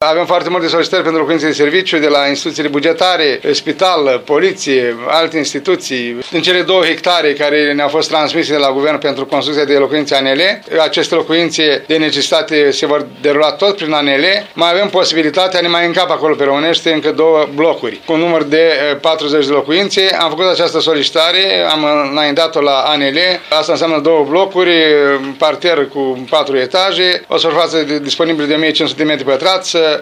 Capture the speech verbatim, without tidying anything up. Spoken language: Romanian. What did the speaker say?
avem foarte multe solicitări pentru locuințe de serviciu de la instituțiile bugetare, spital, poliție, alte instituții. Din cele două hectare care ne-au fost transmise de la guvern pentru construcția de locuințe A N L, aceste locuințe de necesitate se vor derula tot prin A N L. Mai avem posibilitatea, ne mai încap acolo pe Românește încă două blocuri cu un număr de patruzeci de locuințe. Am făcut această solicitare, am înaintat-o la A N L. Asta înseamnă două blocuri, parter cu patru etaje, o suprafață disponibilă de o mie cinci sute de metri pătrați.